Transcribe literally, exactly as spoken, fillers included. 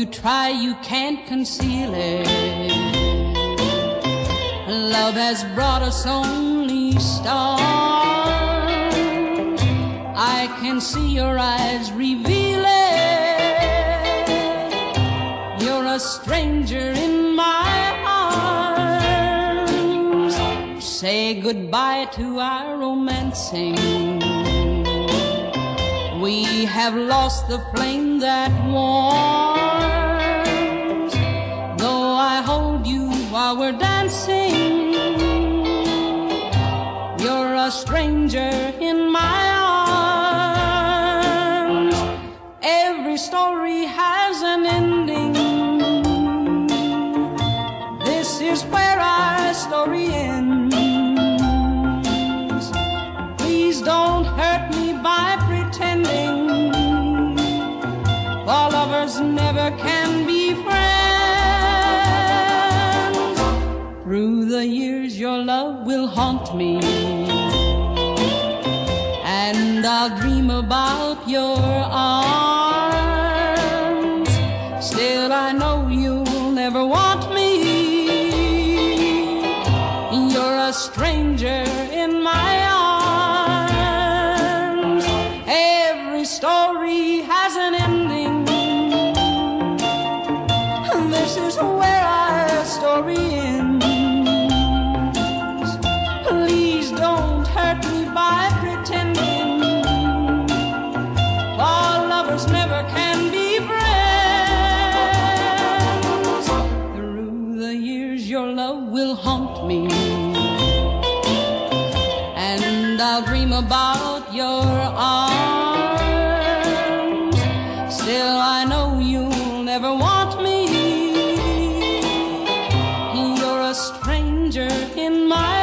you try, you can't conceal it. Love has brought us only stars. I can see your eyes reveal it. You're a stranger in my arms. Say goodbye to our romancing. We have lost the flame that warms. Though I hold you while we're dancing, you're a stranger in my arms. Every story has an ending. This is where our story ends. Please don't hurt me by pretending, for lovers never can be friends. Through the years your love will haunt me, and I'll dream about your arms. Still I know you'll never want me. You're a stranger in my arms. Every story has an ending. This is where our story ends. Please don't hurt me by pretending, for lovers never can be friends. Through the years your love will haunt me, and I'll dream about your arms. Still I know you'll never want me. You're a stranger in my